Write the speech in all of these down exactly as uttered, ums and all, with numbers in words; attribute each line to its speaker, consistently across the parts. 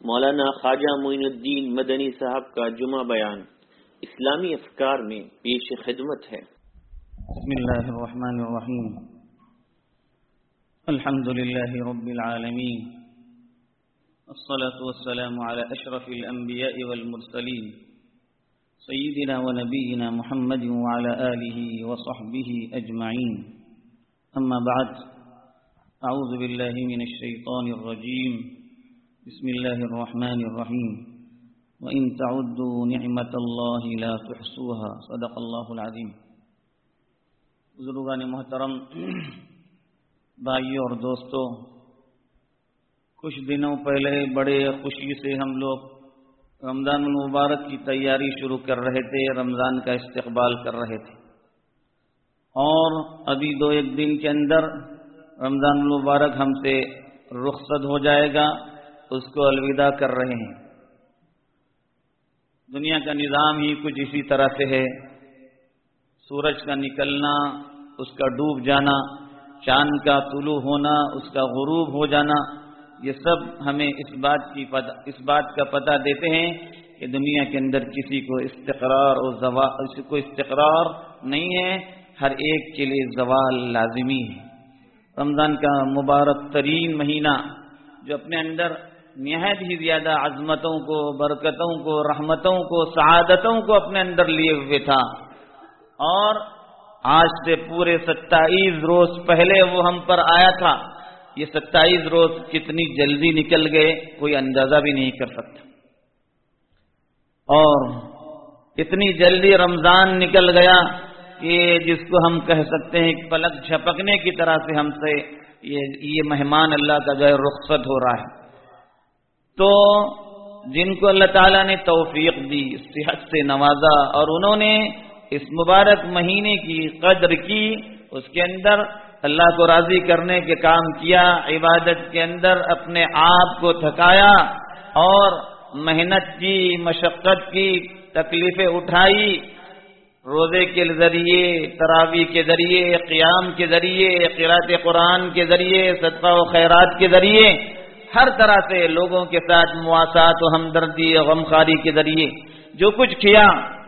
Speaker 1: مولانا خواجہ معین الدین مدنی صاحب کا جمعہ بیان اسلامی افکار میں پیش خدمت ہے۔
Speaker 2: بسم اللہ الرحمن الرحیم، الحمد للہ رب العالمین، الصلاة والسلام على اشرف الانبیاء والمرسلین سیدنا ونبینا محمد وعلى آلہ وصحبہ اجمعین، اما بعد، اعوذ باللہ من الشیطان الرجیم، بسم اللہ الرحمن الرحیم، وَإِن تَعُدُّوا نِعْمَةَ اللَّهِ لَا تُحْصُوهَا، صدق اللہ العظیم۔ بزرگان محترم، بھائیوں اور دوستوں، کچھ دنوں پہلے بڑے خوشی سے ہم لوگ رمضان المبارک کی تیاری شروع کر رہے تھے، رمضان کا استقبال کر رہے تھے، اور ابھی دو ایک دن کے اندر رمضان المبارک ہم سے رخصت ہو جائے گا، اس کو الوداع کر رہے ہیں۔ دنیا کا نظام ہی کچھ اسی طرح سے ہے، سورج کا نکلنا، اس کا ڈوب جانا، چاند کا طلوع ہونا، اس کا غروب ہو جانا، یہ سب ہمیں اس بات کی پتہ اس بات کا پتہ دیتے ہیں کہ دنیا کے اندر کسی کو استقرار اور زوال کسی کو استقرار نہیں ہے، ہر ایک کے لیے زوال لازمی ہے۔ رمضان کا مبارک ترین مہینہ جو اپنے اندر نہایت ہی زیادہ عظمتوں کو، برکتوں کو، رحمتوں کو، سعادتوں کو اپنے اندر لیے ہوئے تھا، اور آج سے پورے ستائیس روز پہلے وہ ہم پر آیا تھا۔ یہ ستائیس روز کتنی جلدی نکل گئے کوئی اندازہ بھی نہیں کر سکتا، اور اتنی جلدی رمضان نکل گیا کہ جس کو ہم کہہ سکتے ہیں پلک جھپکنے کی طرح سے ہم سے یہ یہ مہمان اللہ کا جو ہے رخصت ہو رہا ہے۔ تو جن کو اللہ تعالیٰ نے توفیق دی، صحت سے نوازا، اور انہوں نے اس مبارک مہینے کی قدر کی، اس کے اندر اللہ کو راضی کرنے کے کام کیا، عبادت کے اندر اپنے آپ کو تھکایا اور محنت کی، مشقت کی، تکلیفیں اٹھائی، روزے کے ذریعے، تراویح کے ذریعے، قیام کے ذریعے، قراءت قرآن کے ذریعے، صدقہ و خیرات کے ذریعے، ہر طرح سے لوگوں کے ساتھ مواسات و ہمدردی و غمخواری کے ذریعے جو کچھ کیا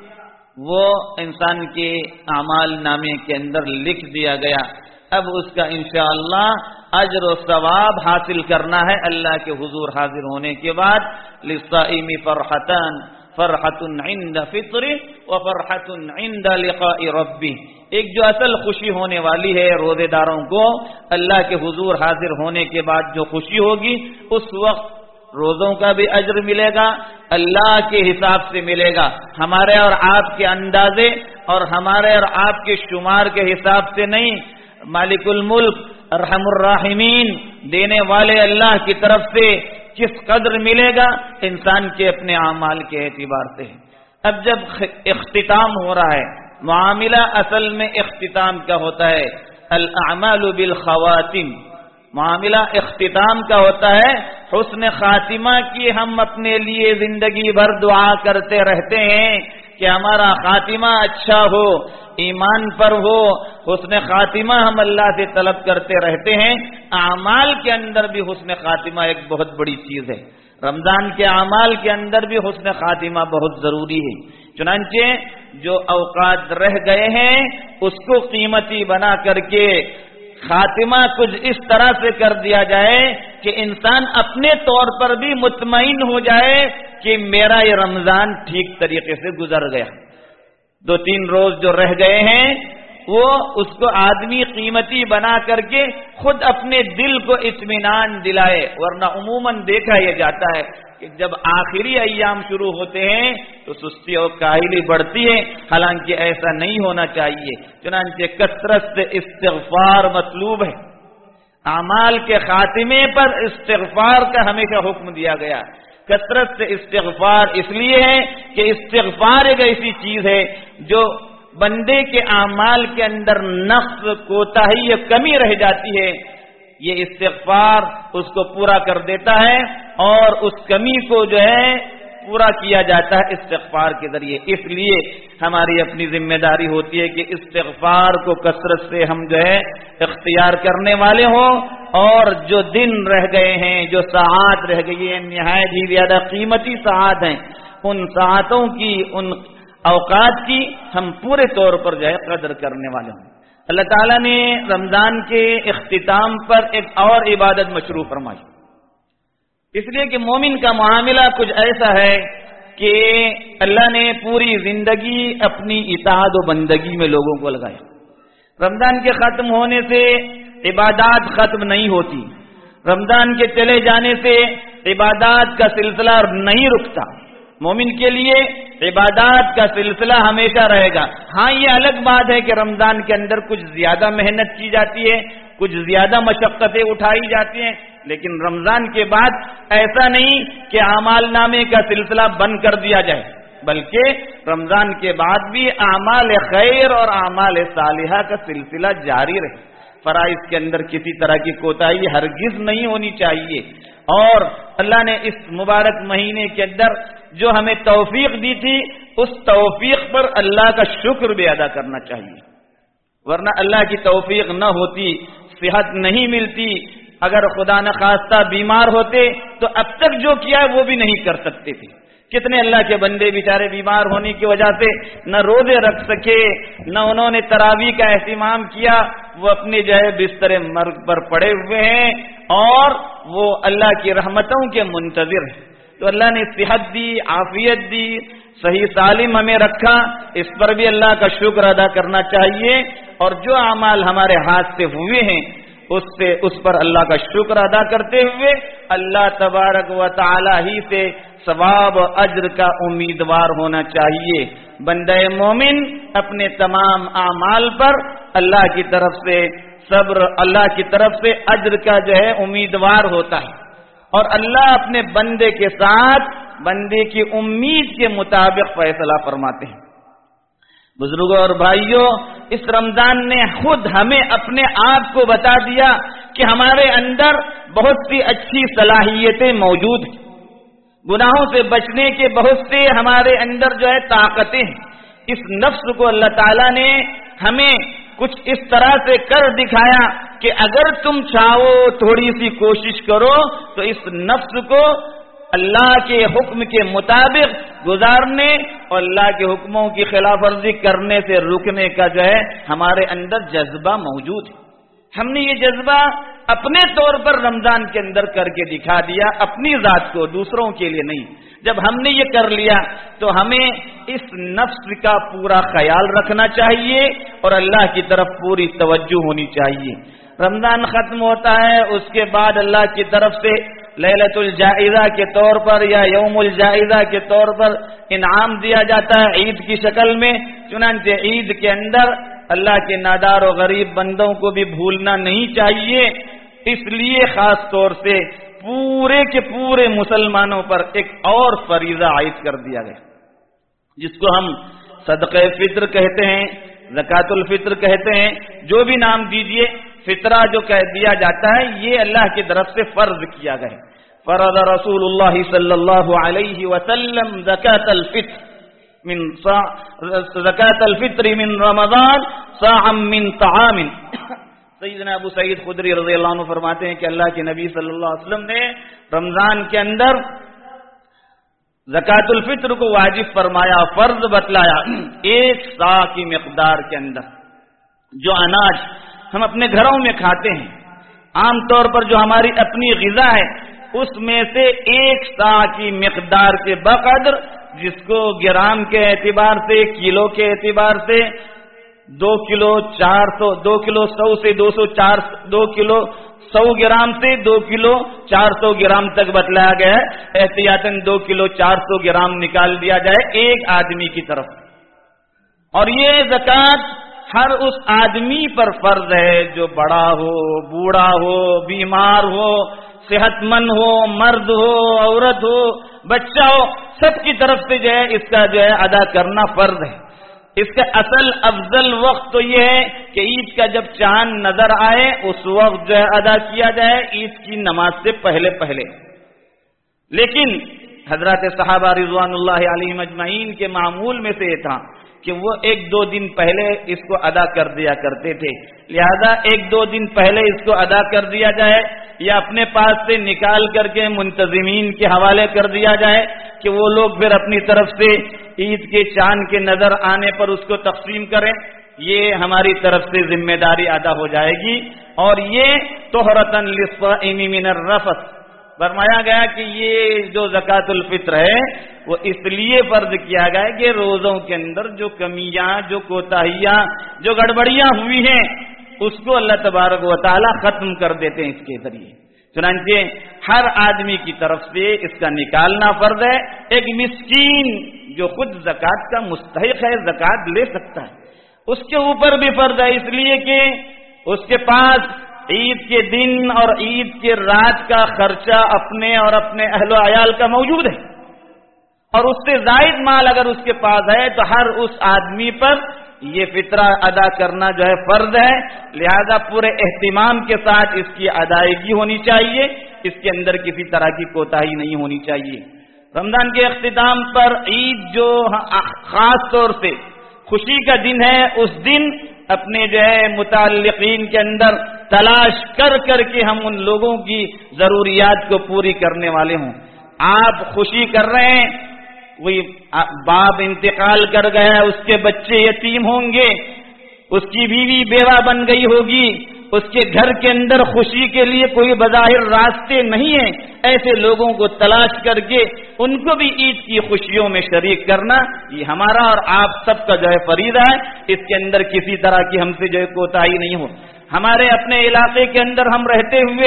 Speaker 2: وہ انسان کے اعمال نامے کے اندر لکھ دیا گیا۔ اب اس کا انشاءاللہ اجر و ثواب حاصل کرنا ہے اللہ کے حضور حاضر ہونے کے بعد۔ للصائم فرحتان، فرحت عند فطر و فرحت عند لقاء ربی، ایک جو اصل خوشی ہونے والی ہے روزے داروں کو اللہ کے حضور حاضر ہونے کے بعد جو خوشی ہوگی، اس وقت روزوں کا بھی اجر ملے گا، اللہ کے حساب سے ملے گا، ہمارے اور آپ کے اندازے اور ہمارے اور آپ کے شمار کے حساب سے نہیں، مالک الملک ارحم الراحمین دینے والے اللہ کی طرف سے کس قدر ملے گا انسان کے اپنے اعمال کے اعتبار سے۔ اب جب اختتام ہو رہا ہے، معاملہ اصل میں اختتام کا ہوتا ہے، الاعمال بالخواتم، معاملہ اختتام کا ہوتا ہے، حسن خاتمہ کی ہم اپنے لیے زندگی بھر دعا کرتے رہتے ہیں کہ ہمارا خاتمہ اچھا ہو، ایمان پر ہو، حسن خاتمہ ہم اللہ سے طلب کرتے رہتے ہیں۔ اعمال کے اندر بھی حسن خاتمہ ایک بہت بڑی چیز ہے، رمضان کے اعمال کے اندر بھی حسن خاتمہ بہت ضروری ہے۔ چنانچہ جو اوقات رہ گئے ہیں اس کو قیمتی بنا کر کے خاتمہ کچھ اس طرح سے کر دیا جائے کہ انسان اپنے طور پر بھی مطمئن ہو جائے کہ میرا یہ رمضان ٹھیک طریقے سے گزر گیا۔ دو تین روز جو رہ گئے ہیں وہ اس کو آدمی قیمتی بنا کر کے خود اپنے دل کو اطمینان دلائے، ورنہ عموماً دیکھا یہ جاتا ہے کہ جب آخری ایام شروع ہوتے ہیں تو سستی اور کاہلی بڑھتی ہے، حالانکہ ایسا نہیں ہونا چاہیے۔ چنانچہ کثرت سے استغفار مطلوب ہے، اعمال کے خاتمے پر استغفار کا ہمیشہ حکم دیا گیا۔ کثرت سے استغفار اس لیے ہے کہ استغفار ایک ایسی چیز ہے جو بندے کے اعمال کے اندر نقص، کوتاہی یا کمی رہ جاتی ہے، یہ استغفار اس کو پورا کر دیتا ہے اور اس کمی کو جو ہے پورا کیا جاتا ہے استغفار کے ذریعے. اس لیے ہماری اپنی ذمہ داری ہوتی ہے کہ استغفار کو کثرت سے ہم جو ہے اختیار کرنے والے ہوں، اور جو دن رہ گئے ہیں، جو ساعات رہ گئی ہیں، نہایت ہی زیادہ قیمتی ساعات ہیں، ان ساعتوں کی، ان اوقات کی ہم پورے طور پر جو ہے قدر کرنے والے ہوں. اللہ تعالیٰ نے رمضان کے اختتام پر ایک اور عبادت مشروع فرمائی، اس لیے کہ مومن کا معاملہ کچھ ایسا ہے کہ اللہ نے پوری زندگی اپنی اطاعت و بندگی میں لوگوں کو لگایا. رمضان کے ختم ہونے سے عبادات ختم نہیں ہوتی، رمضان کے چلے جانے سے عبادات کا سلسلہ نہیں رکتا. مومن کے لیے عبادات کا سلسلہ ہمیشہ رہے گا. ہاں یہ الگ بات ہے کہ رمضان کے اندر کچھ زیادہ محنت کی جاتی ہے، کچھ زیادہ مشقتیں اٹھائی جاتی ہیں، لیکن رمضان کے بعد ایسا نہیں کہ اعمال نامے کا سلسلہ بند کر دیا جائے، بلکہ رمضان کے بعد بھی اعمال خیر اور اعمال صالحہ کا سلسلہ جاری رہے. فرائض کے اندر کسی طرح کی کوتاہی ہرگز نہیں ہونی چاہیے. اور اللہ نے اس مبارک مہینے کے اندر جو ہمیں توفیق دی تھی، اس توفیق پر اللہ کا شکر بھی ادا کرنا چاہیے، ورنہ اللہ کی توفیق نہ ہوتی، صحت نہیں ملتی، اگر خدا نخواستہ بیمار ہوتے تو اب تک جو کیا ہے وہ بھی نہیں کر سکتے تھے. کتنے اللہ کے بندے بیچارے بیمار ہونے کی وجہ سے نہ روزے رکھ سکے، نہ انہوں نے تراویح کا اہتمام کیا، وہ اپنے جو ہے بستر مرگ پر پڑے ہوئے ہیں اور وہ اللہ کی رحمتوں کے منتظر ہیں. تو اللہ نے صحت دی، عافیت دی، صحیح سالم ہمیں رکھا، اس پر بھی اللہ کا شکر ادا کرنا چاہیے. اور جو اعمال ہمارے ہاتھ سے ہوئے ہیں اس سے اس پر اللہ کا شکر ادا کرتے ہوئے اللہ تبارک و تعالی ہی سے ثواب و اجر کا امیدوار ہونا چاہیے. بندہ مومن اپنے تمام اعمال پر اللہ کی طرف سے صبر، اللہ کی طرف سے اجر کا جو ہے امیدوار ہوتا ہے، اور اللہ اپنے بندے کے ساتھ بندے کی امید کے مطابق فیصلہ فرماتے ہیں. بزرگوں اور بھائیوں، اس رمضان نے خود ہمیں اپنے آپ کو بتا دیا کہ ہمارے اندر بہت سی اچھی صلاحیتیں موجود ہیں، گناہوں سے بچنے کے بہت سے ہمارے اندر جو ہے طاقتیں ہیں. اس نفس کو اللہ تعالیٰ نے ہمیں کچھ اس طرح سے کر دکھایا کہ اگر تم چاہو، تھوڑی سی کوشش کرو تو اس نفس کو اللہ کے حکم کے مطابق گزارنے اور اللہ کے حکموں کی خلاف ورزی کرنے سے رکنے کا جو ہے ہمارے اندر جذبہ موجود ہے. ہم نے یہ جذبہ اپنے طور پر رمضان کے اندر کر کے دکھا دیا، اپنی ذات کو، دوسروں کے لیے نہیں. جب ہم نے یہ کر لیا تو ہمیں اس نفس کا پورا خیال رکھنا چاہیے اور اللہ کی طرف پوری توجہ ہونی چاہیے. رمضان ختم ہوتا ہے، اس کے بعد اللہ کی طرف سے لیلۃ الجائزہ کے طور پر یا یوم الجائزہ کے طور پر انعام دیا جاتا ہے عید کی شکل میں. چنانچہ عید کے اندر اللہ کے نادار و غریب بندوں کو بھی بھولنا نہیں چاہیے. اس لیے خاص طور سے پورے کے پورے مسلمانوں پر ایک اور فریضہ عائد کر دیا گیا، جس کو ہم صدقہ فطر کہتے ہیں، زکوٰۃ الفطر کہتے ہیں، جو بھی نام دیجئے. فطرہ جو کہہ دیا جاتا ہے یہ اللہ کی طرف سے فرض کیا گیا. فرض رسول اللہ صلی اللہ علیہ وسلم زکوٰۃ الفطر من زکوٰۃ الفطر من رمضان صاعا من طعام. سیدنا ابو سعید خدری رضی اللہ عنہ فرماتے ہیں کہ اللہ کے نبی صلی اللہ علیہ وسلم نے رمضان کے اندر زکوٰۃ الفطر کو واجب فرمایا، فرض بتلایا. ایک صاع کی مقدار کے اندر جو اناج ہم اپنے گھروں میں کھاتے ہیں، عام طور پر جو ہماری اپنی غذا ہے، اس میں سے ایک صاع کی مقدار کے بقدر، جس کو گرام کے اعتبار سے، کلو کے اعتبار سے دو کلو چار سو دو کلو سو سے دو سو چار دو کلو سو گرام سے دو کلو چار سو گرام تک بتلایا گیا ہے. احتیاطاً دو کلو چار سو گرام نکال دیا جائے ایک آدمی کی طرف. اور یہ زکوٰۃ ہر اس آدمی پر فرض ہے جو بڑا ہو، بوڑھا ہو، بیمار ہو، صحت مند ہو، مرد ہو، عورت ہو، بچہ ہو، سب کی طرف سے جو ہے اس کا جو ہے ادا کرنا فرض ہے. اس کا اصل افضل وقت تو یہ ہے کہ عید کا جب چاند نظر آئے اس وقت جو ہے ادا کیا جائے، عید کی نماز سے پہلے پہلے. لیکن حضرات صحابہ رضوان اللہ علیہم اجمعین کے معمول میں سے یہ تھا کہ وہ ایک دو دن پہلے اس کو ادا کر دیا کرتے تھے، لہذا ایک دو دن پہلے اس کو ادا کر دیا جائے یا اپنے پاس سے نکال کر کے منتظمین کے حوالے کر دیا جائے کہ وہ لوگ پھر اپنی طرف سے عید کے چاند کے نظر آنے پر اس کو تقسیم کریں، یہ ہماری طرف سے ذمہ داری ادا ہو جائے گی۔ اور یہ طہرۃ للصائم من الرفث، فرمایا گیا کہ یہ جو زکوٰۃ الفطر ہے وہ اس لیے فرض کیا گیا کہ روزوں کے اندر جو کمیاں، جو کوتاہیاں، جو گڑبڑیاں ہوئی ہیں اس کو اللہ تبارک و تعالی ختم کر دیتے ہیں اس کے ذریعے۔ چنانچہ ہر آدمی کی طرف سے اس کا نکالنا فرض ہے۔ ایک مسکین جو خود زکوٰۃ کا مستحق ہے، زکوٰۃ لے سکتا ہے، اس کے اوپر بھی فرض ہے، اس لیے کہ اس کے پاس عید کے دن اور عید کے رات کا خرچہ اپنے اور اپنے اہل و عیال کا موجود ہے، اور اس سے زائد مال اگر اس کے پاس ہے تو ہر اس آدمی پر یہ فطرہ ادا کرنا جو ہے فرض ہے، لہذا پورے اہتمام کے ساتھ اس کی ادائیگی ہونی چاہیے، اس کے اندر کسی طرح کی کوتاہی نہیں ہونی چاہیے۔ رمضان کے اختتام پر عید جو خاص طور سے خوشی کا دن ہے، اس دن اپنے جو ہے متعلقین کے اندر تلاش کر کر کے ہم ان لوگوں کی ضروریات کو پوری کرنے والے ہوں۔ آپ خوشی کر رہے ہیں، کوئی باپ انتقال کر گیا، اس کے بچے یتیم ہوں گے، اس کی بیوی بیوہ بن گئی ہوگی، اس کے گھر کے اندر خوشی کے لیے کوئی بظاہر راستے نہیں ہیں، ایسے لوگوں کو تلاش کر کے ان کو بھی عید کی خوشیوں میں شریک کرنا یہ ہمارا اور آپ سب کا جو ہے فریضہ ہے۔ اس کے اندر کسی طرح کی ہم سے جو ہے کوتاہی نہیں ہو۔ ہمارے اپنے علاقے کے اندر ہم رہتے ہوئے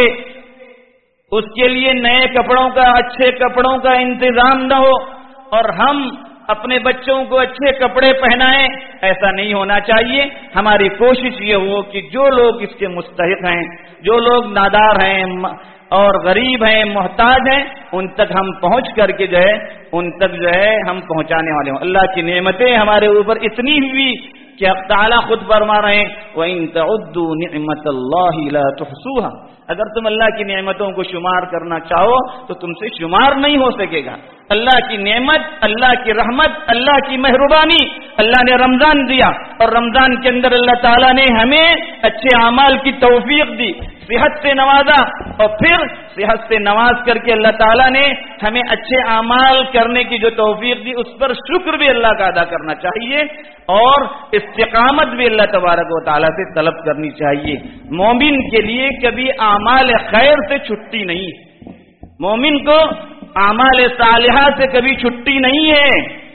Speaker 2: اس کے لیے نئے کپڑوں کا، اچھے کپڑوں کا انتظام نہ ہو اور ہم اپنے بچوں کو اچھے کپڑے پہنائیں، ایسا نہیں ہونا چاہیے۔ ہماری کوشش یہ ہو کہ جو لوگ اس کے مستحق ہیں، جو لوگ نادار ہیں اور غریب ہیں، محتاج ہیں، ان تک ہم پہنچ کر کے جو ہے ان تک جو ہے ہم پہنچانے والے ہوں۔ اللہ کی نعمتیں ہمارے اوپر اتنی ہوئی کہ اب تعالیٰ خود فرما رہے ہیں وَإِن تَعُدُّوا نِعْمَةَ اللَّهِ لَا تُحْصُوهَا، اگر تم اللہ کی نعمتوں کو شمار کرنا چاہو تو تم سے شمار نہیں ہو سکے گا۔ اللہ کی نعمت، اللہ کی رحمت، اللہ کی مہربانی، اللہ نے رمضان دیا اور رمضان کے اندر اللہ تعالیٰ نے ہمیں اچھے اعمال کی توفیق دی، صحت سے نوازا، اور پھر صحت سے نواز کر کے اللہ تعالیٰ نے ہمیں اچھے اعمال کرنے کی جو توفیق دی اس پر شکر بھی اللہ کا ادا کرنا چاہیے اور استقامت بھی اللہ تبارک و تعالیٰ سے طلب کرنی چاہیے۔ مومن کے لیے کبھی اعمال خیر سے چھٹی نہیں ہے، مومن کو اعمال صالحہ سے کبھی چھٹی نہیں ہے۔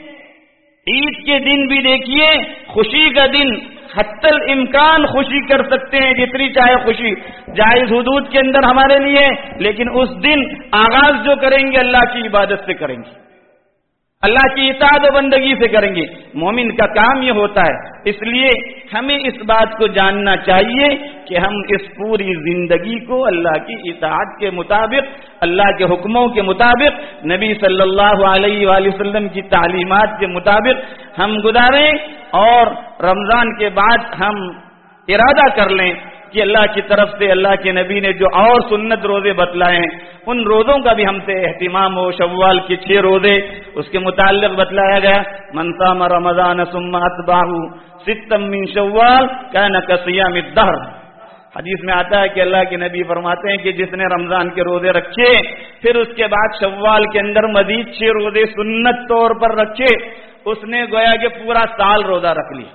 Speaker 2: عید کے دن بھی دیکھیے، خوشی کا دن، حتی الامکان خوشی کر سکتے ہیں، جتنی چاہے خوشی جائز حدود کے اندر ہمارے لیے، لیکن اس دن آغاز جو کریں گے اللہ کی عبادت سے کریں گے، اللہ کی اطاعت و بندگی سے کریں گے۔ مومن کا کام یہ ہوتا ہے، اس لیے ہمیں اس بات کو جاننا چاہیے کہ ہم اس پوری زندگی کو اللہ کی اطاعت کے مطابق، اللہ کے حکموں کے مطابق، نبی صلی اللہ علیہ وآلہ وسلم کی تعلیمات کے مطابق ہم گزاریں، اور رمضان کے بعد ہم ارادہ کر لیں کہ اللہ کی طرف سے اللہ کے نبی نے جو اور سنت روزے بتلائے ہیں ان روزوں کا بھی ہم سے اہتمام ہو۔ شوال کے چھ روزے اس کے متعلق بتلایا گیا، من صام رمضان ثم اتبعہ ستا من شوال کان کصیام الدہر۔ حدیث میں آتا ہے کہ اللہ کے نبی فرماتے ہیں کہ جس نے رمضان کے روزے رکھے پھر اس کے بعد شوال کے اندر مزید چھ روزے سنت طور پر رکھے، اس نے گویا کہ پورا سال روزہ رکھ لی۔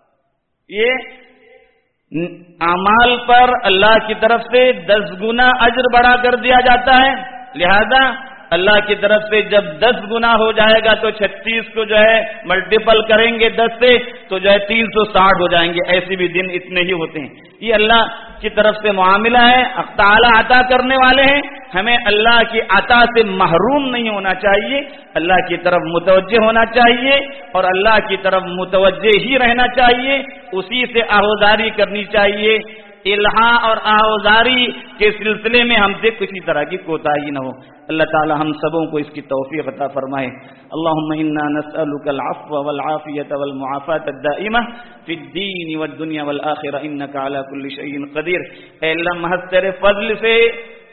Speaker 2: یہ اعمال پر اللہ کی طرف سے دس گنا اجر بڑھا کر دیا جاتا ہے، لہذا اللہ کی طرف سے جب دس گنا ہو جائے گا تو چھتیس کو جو ہے ملٹیپل کریں گے دس سے تو جو ہے تین سو ساٹھ ہو جائیں گے۔ ایسے بھی دن اتنے ہی ہوتے ہیں۔ یہ اللہ کی طرف سے معاملہ ہے، تعالیٰ عطا کرنے والے ہیں، ہمیں اللہ کی عطا سے محروم نہیں ہونا چاہیے، اللہ کی طرف متوجہ ہونا چاہیے اور اللہ کی طرف متوجہ ہی رہنا چاہیے، اسی سے آہوزاری کرنی چاہیے۔ الہا اور آہوزاری کے سلسلے میں ہم سے کسی طرح کی کوتاہی نہ ہو۔ اللہ تعالی ہم سبوں کو اس کی توفیق عطا فرمائے۔ اللهم انا نسألك العفو والعافية والمعافاة الدائمة في الدين والدنيا والآخرة انك على كل شيء قدير۔ اے اللہ محض تیرے فضل سے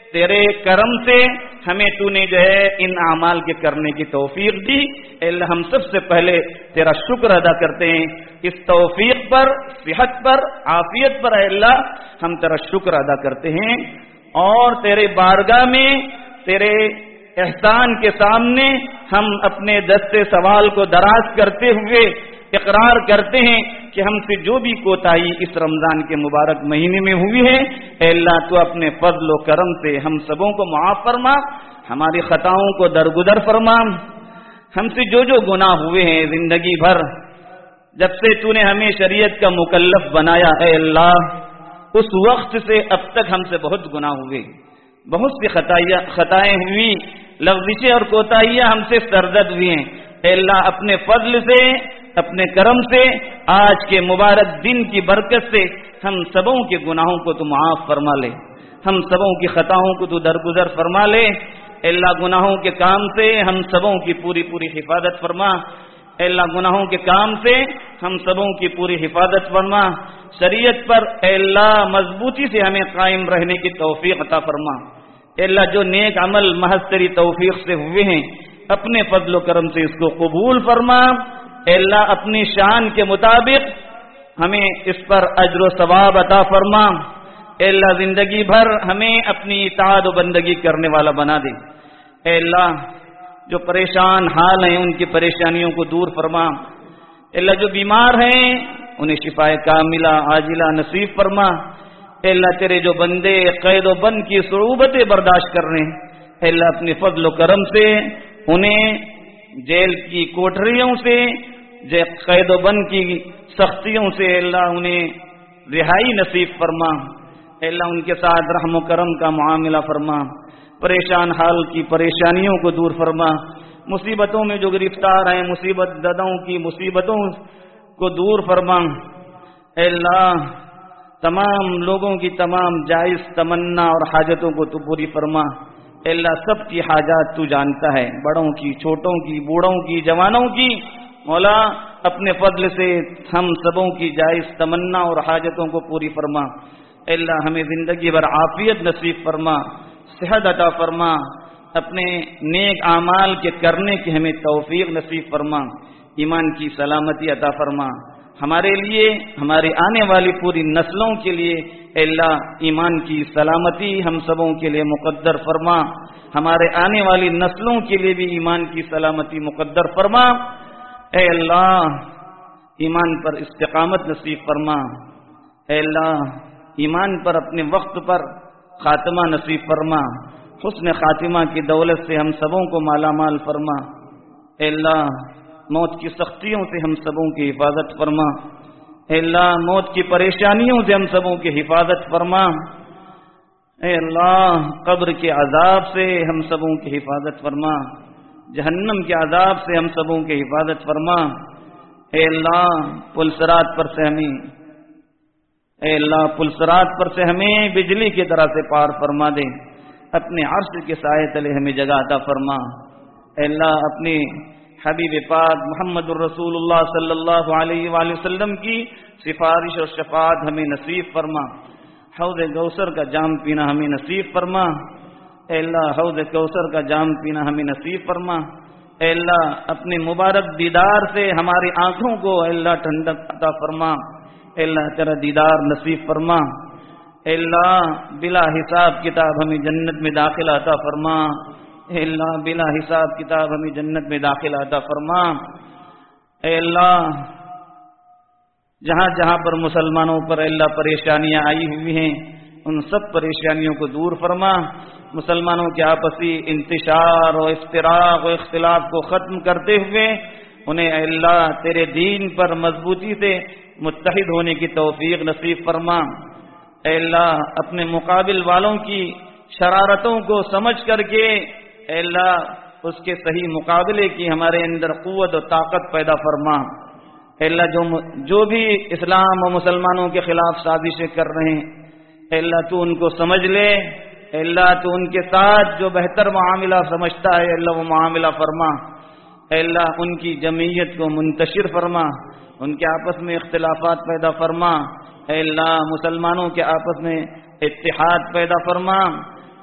Speaker 2: تیرے کرم سے ہمیں تو نے جو ہے ان اعمال کے کرنے کی توفیق دی. اے اللہ ہم سب سے پہلے تیرا شکر ادا کرتے ہیں اس توفیق پر, صحت پر, عافیت پر. اے اللہ ہم تیرا شکر ادا کرتے ہیں اور تیرے بارگاہ میں تیرے احسان کے سامنے ہم اپنے دست سوال کو دراز کرتے ہوئے اقرار کرتے ہیں کہ ہم سے جو بھی کوتاہی اس رمضان کے مبارک مہینے میں ہوئی ہے, اے اللہ تو اپنے فضل و کرم سے ہم سبوں کو معاف فرما, ہماری خطاؤں کو درگزر فرما. ہم سے جو جو گناہ ہوئے ہیں زندگی بھر جب سے تو نے ہمیں شریعت کا مکلف بنایا, اے اللہ اس وقت سے اب تک ہم سے بہت گناہ ہوئے, بہت سی خطائیں ہوئی, لغزشیں اور کوتاہیاں ہم سے سرزد ہوئی ہیں. اے اللہ اپنے فضل سے, اپنے کرم سے, آج کے مبارک دن کی برکت سے ہم سبوں کے گناہوں کو تو معاف فرما لے, ہم سبوں کی خطاؤں کو تو درگزر فرما لے. اے اللہ گناہوں کے کام سے ہم سبوں کی پوری پوری حفاظت فرما. اے اللہ گناہوں کے کام سے ہم سبوں کی پوری حفاظت فرما. شریعت پر اے اللہ مضبوطی سے ہمیں قائم رہنے کی توفیق عطا فرما. اے اللہ جو نیک عمل محض تیری توفیق سے ہوئے ہیں اپنے فضل و کرم سے اس کو قبول فرما. اے اللہ اپنی شان کے مطابق ہمیں اس پر اجر و ثواب عطا فرما. اے اللہ زندگی بھر ہمیں اپنی اطاعت و بندگی کرنے والا بنا دے. اے اللہ جو پریشان حال ہیں ان کی پریشانیوں کو دور فرما. اے اللہ جو بیمار ہیں انہیں شفائے کاملہ عاجلہ نصیب فرما. اے اللہ تیرے جو بندے قید و بند کی صعوبتیں برداشت کر رہے ہیں, اے اللہ اپنے فضل و کرم سے انہیں جیل کی کوٹریوں سے, قید و بند کی سختیوں سے اے اللہ انہیں رہائی نصیب فرما. اے اللہ ان کے ساتھ رحم و کرم کا معاملہ فرما. پریشان حال کی پریشانیوں کو دور فرما. مصیبتوں میں جو گرفتار ہیں مصیبت زدوں کی مصیبتوں کو دور فرما. اے اللہ تمام لوگوں کی تمام جائز تمنا اور حاجتوں کو تو پوری فرما. اے اللہ سب کی حاجات تو جانتا ہے, بڑوں کی, چھوٹوں کی, بوڑھوں کی, جوانوں کی. مولا اپنے فضل سے ہم سبوں کی جائز تمنا اور حاجتوں کو پوری فرما. اے اللہ ہمیں زندگی بھر عافیت نصیب فرما, صحت عطا فرما. اپنے نیک اعمال کے کرنے کی ہمیں توفیق نصیب فرما. ایمان کی سلامتی عطا فرما. ہمارے لیے, ہماری آنے والی پوری نسلوں کے لیے اے اللہ ایمان کی سلامتی ہم سبوں کے لیے مقدر فرما. ہمارے آنے والی نسلوں کے لیے بھی ایمان کی سلامتی مقدر فرما. اے اللہ ایمان پر استقامت نصیب فرما. اے اللہ ایمان پر اپنے وقت پر خاتمہ نصیب فرما. حسن خاتمہ کی دولت سے ہم سبوں کو مالا مال فرما. اے اللہ موت کی سختیوں سے ہم سبوں کی حفاظت فرما. اے اللہ موت کی پریشانیوں سے ہم سبوں کی حفاظت فرما. اے اللہ قبر کے عذاب سے ہم سبوں کی حفاظت فرما. جہنم کے عذاب سے ہم سبوں کی حفاظت فرما. اے اللہ پلسرات پر سے ہمیں اے اللہ پلسرات پر سے ہمیں بجلی کی طرح سے پار فرما دے. اپنے عرش کے سائے تلے ہمیں جگہ عطا فرما. اے اللہ اپنے حبیب پاک محمد الرسول اللہ صلی اللہ علیہ وآلہ وسلم کی سفارش اور شفاعت ہمیں نصیب فرما. حوض کوثر کا جام پینا ہمیں نصیب فرما. اے اللہ حوض کوثر کا جام پینا ہمیں نصیب فرما. اے اللہ اپنے مبارک دیدار سے ہماری آنکھوں کو اے اللہ ٹھنڈک عطا فرما. اے اللہ تیرا دیدار نصیب فرما. اے اللہ بلا حساب کتاب ہمیں جنت میں داخل عطا فرما. اے اللہ بلا حساب کتاب ہمیں جنت میں داخل عطا فرما. اے اللہ جہاں جہاں پر مسلمانوں پر اے اللہ پریشانیاں آئی ہوئی ہیں ان سب پریشانیوں کو دور فرما. مسلمانوں کے آپسی انتشار و افتراق و اختلاف کو ختم کرتے ہوئے انہیں اے اللہ تیرے دین پر مضبوطی سے متحد ہونے کی توفیق نصیب فرما. اے اللہ اپنے مقابل والوں کی شرارتوں کو سمجھ کر کے اے اللہ اس کے صحیح مقابلے کی ہمارے اندر قوت و طاقت پیدا فرما. اے اللہ جو جو بھی اسلام و مسلمانوں کے خلاف سازشیں کر رہے ہیں اے اللہ تو ان کو سمجھ لے. اے اللہ تو ان کے ساتھ جو بہتر معاملہ سمجھتا ہے اے اللہ وہ معاملہ فرما. اے اللہ ان کی جمعیت کو منتشر فرما. ان کے آپس میں اختلافات پیدا فرما. اے اللہ مسلمانوں کے آپس میں اتحاد پیدا فرما.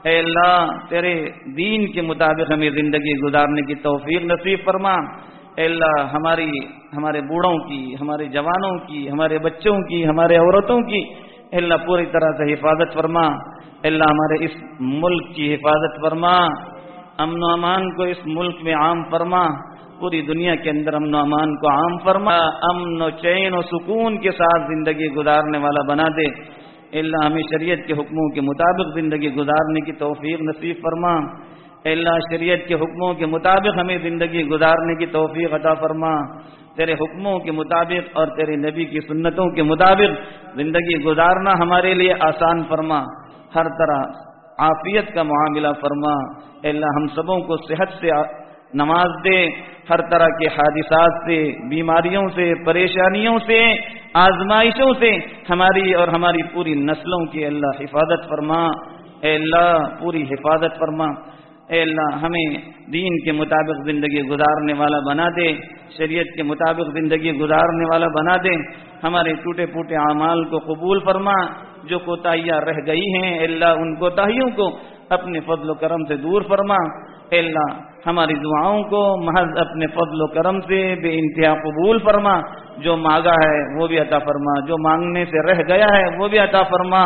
Speaker 2: اے اللہ تیرے دین کے مطابق ہمیں زندگی گزارنے کی توفیق نصیب فرما. اے اللہ ہماری ہمارے بوڑھوں کی، ہمارے جوانوں کی، ہمارے بچوں کی، ہمارے عورتوں کی اے اللہ پوری طرح سے حفاظت فرما. اے اللہ ہمارے اس ملک کی حفاظت فرما، امن و امان کو اس ملک میں عام فرما، پوری دنیا کے اندر امن و امان کو عام فرما، امن و چین و سکون کے ساتھ زندگی گزارنے والا بنا دے. اے اللہ ہمیں شریعت کے حکموں کے مطابق زندگی گزارنے کی توفیق نصیب فرما. اے اللہ شریعت کے حکموں کے مطابق ہمیں زندگی گزارنے کی توفیق عطا فرما. تیرے حکموں کے مطابق اور تیرے نبی کی سنتوں کے مطابق زندگی گزارنا ہمارے لیے آسان فرما. ہر طرح عافیت کا معاملہ فرما. اے اللہ ہم سبوں کو صحت سے نواز دے، ہر طرح کے حادثات سے، بیماریوں سے، پریشانیوں سے، آزمائشوں سے ہماری اور ہماری پوری نسلوں کی اللہ حفاظت فرما. اے اللہ پوری حفاظت فرما. اے اللہ ہمیں دین کے مطابق زندگی گزارنے والا بنا دے، شریعت کے مطابق زندگی گزارنے والا بنا دے. ہمارے ٹوٹے پھوٹے اعمال کو قبول فرما. جو کوتاہیاں رہ گئی ہیں اے اللہ ان کوتاہیوں کو اپنے فضل و کرم سے دور فرما. اے اللہ ہماری دعاؤں کو محض اپنے فضل و کرم سے بے انتہا قبول فرما. جو مانگا ہے وہ بھی عطا فرما، جو مانگنے سے رہ گیا ہے وہ بھی عطا فرما.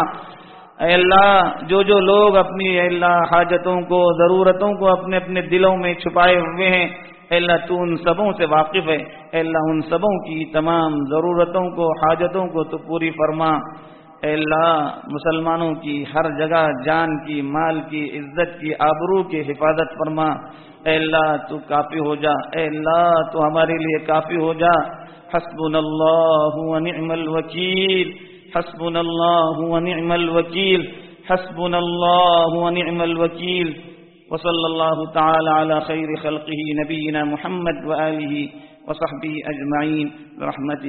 Speaker 2: اے اللہ جو جو لوگ اپنی اے اللہ حاجتوں کو، ضرورتوں کو اپنے اپنے دلوں میں چھپائے ہوئے ہیں اے اللہ تو ان سبوں سے واقف ہے. اے اللہ ان سبوں کی تمام ضرورتوں کو، حاجتوں کو تو پوری فرما. اے اللہ مسلمانوں کی ہر جگہ جان کی، مال کی، عزت کی، آبرو کی حفاظت فرما. اے اللہ تو کافی ہو جا. اے اللہ تو ہمارے لیے کافی ہو جا. حسبنا اللہ ونعم الوکیل، حسبنا اللہ ونعم الوکیل، حسبنا اللہ ونعم الوکیل. وصلی اللہ تعالی علی خیر خلقہ نبینا محمد وآلہ وصحبہ اجمعین برحمتہ.